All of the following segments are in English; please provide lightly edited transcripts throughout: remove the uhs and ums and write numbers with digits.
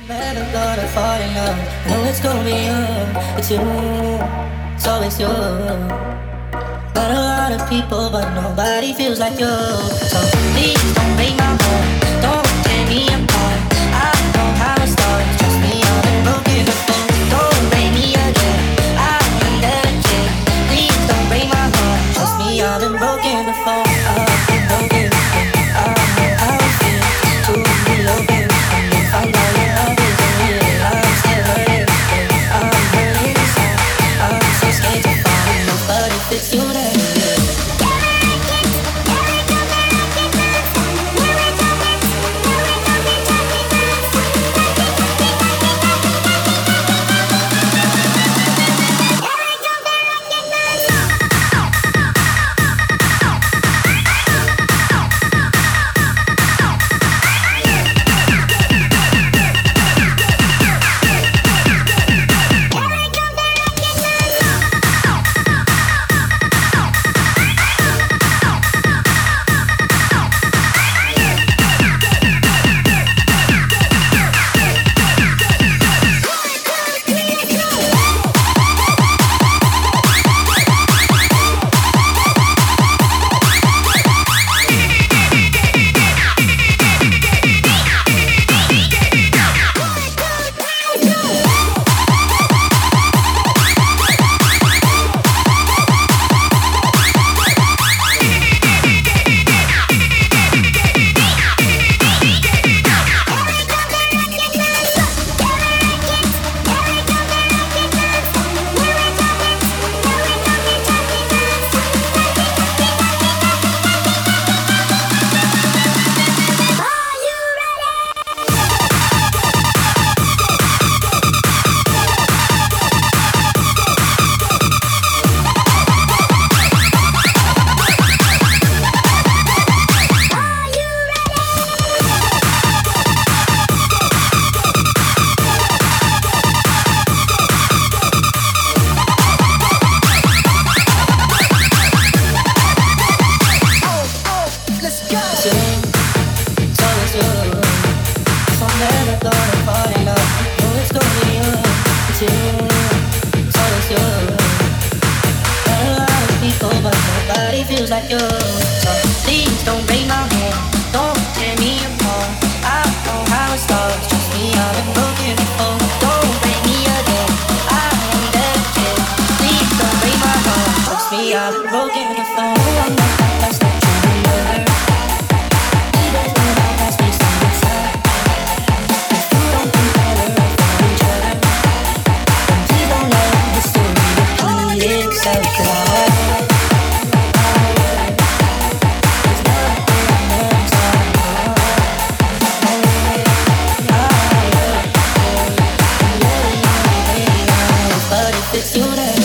Never gonna fall in love. No, it's gonna be you. It's you. It's always you. Got a lot of people, but nobody feels like you. So please don't break my heart. Don't tear me apart. I know how it starts. Trust me, I've been broken before. Don't break me again. I am delicate. Please don't break my heart. Trust me, I've been broken before. I've been broken before. I know how it feels to be loving. Find out your love isn't real. I'm still hurting. I'm hurting inside. I'm so scared to fall in love, but if it's you, then feels like you. So please don't break my heart. Don't tear me apart. I know how it starts. Trust me, I've been broken before. Don't break me again. I am delicate. Please don't break my heart. Trust me, I've been broken before. I'm not that fast that you remember. Even when I pass me some inside. If you don't think better of each other, then please don't let the story repeat itself. 'Cause it's you that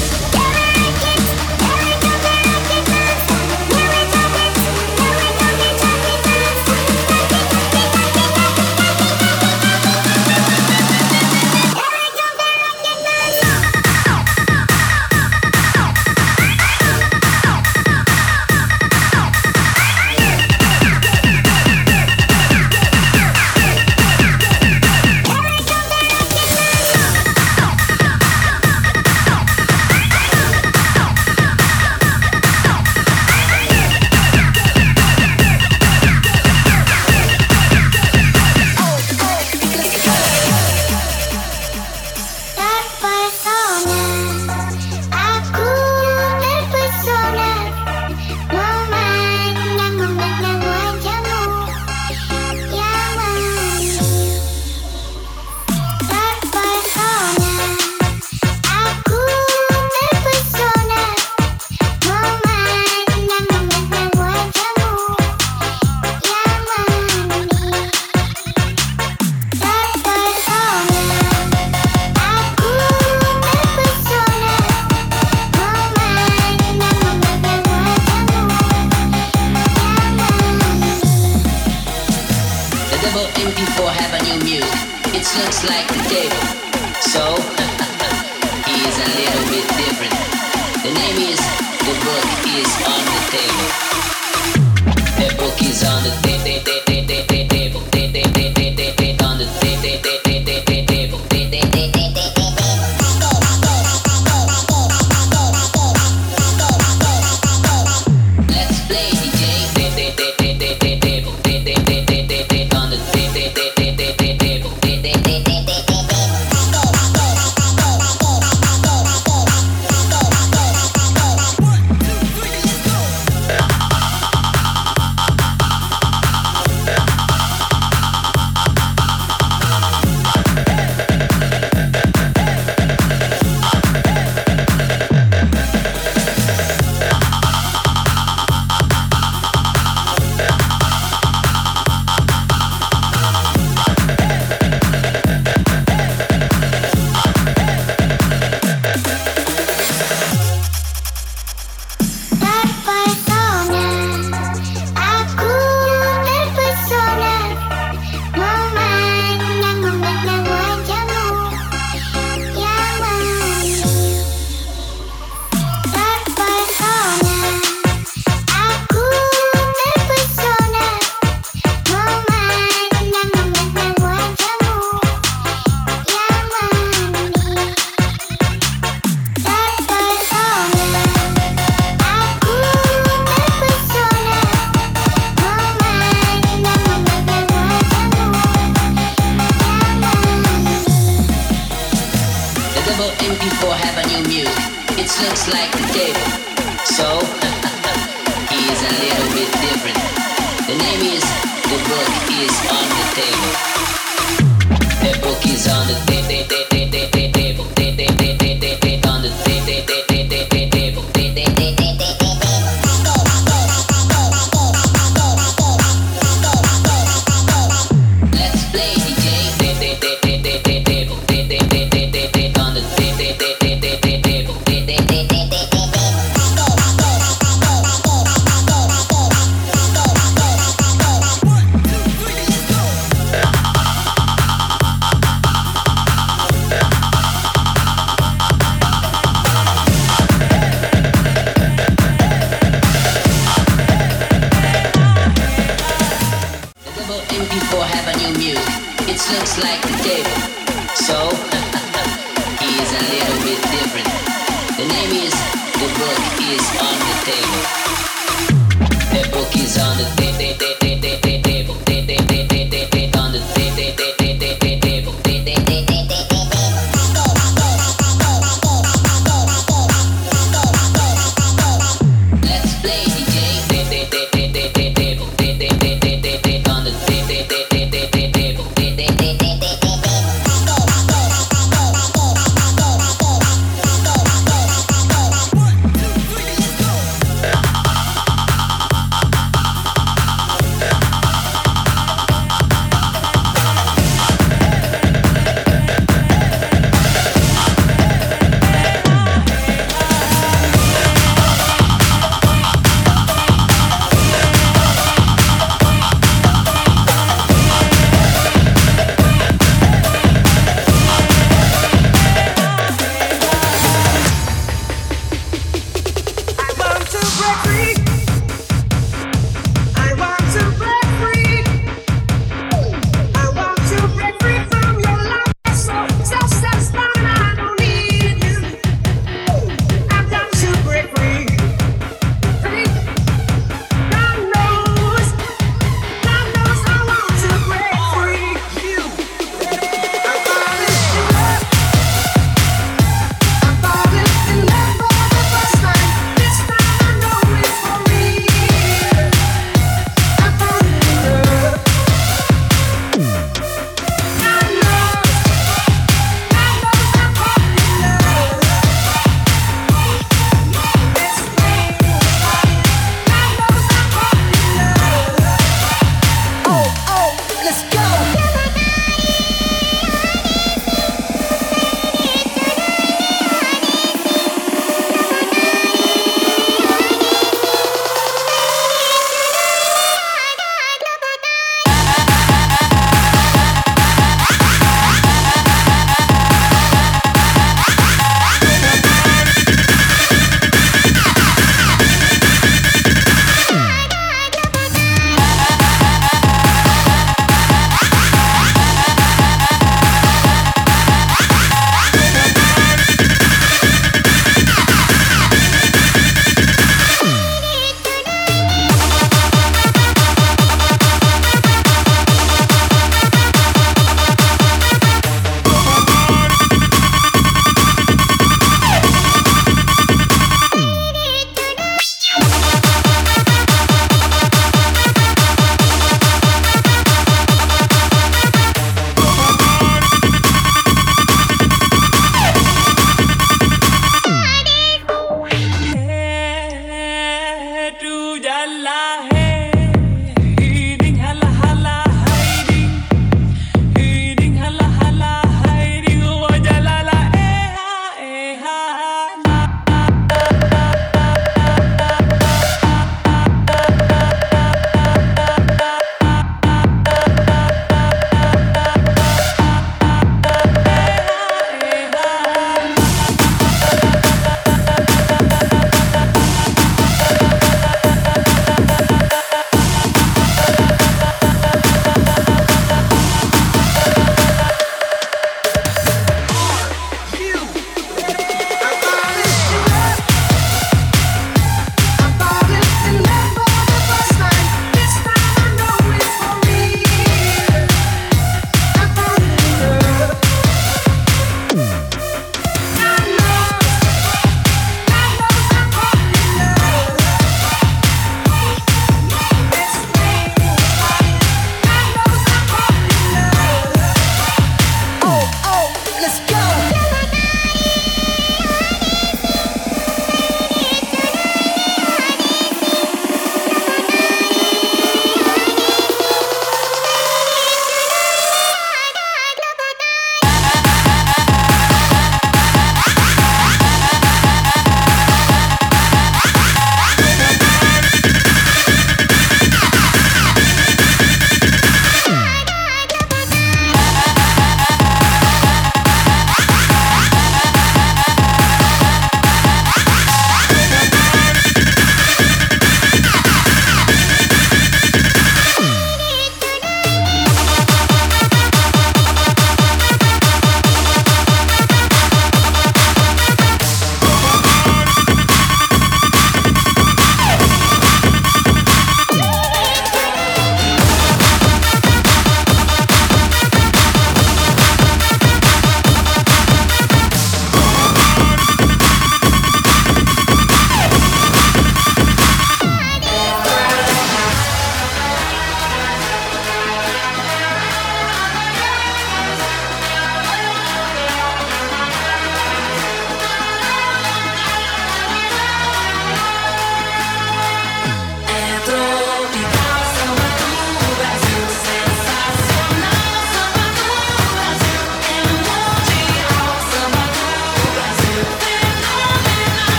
MP4 have a new music. It looks like the table. So, he is a little bit different. The name is The Book is on the Table. The book is on the table. On the table. people have a new music. It looks like the table. So, he is a little bit different. The name is The Book is on the Table. The book is on the table. On the table. Let's play DJ. On the people have a new music. It looks like the table. So, he is a little bit different. The name is The Book is on the Table. The book is on the table. On the table. Let's play DJ. On the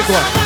big one.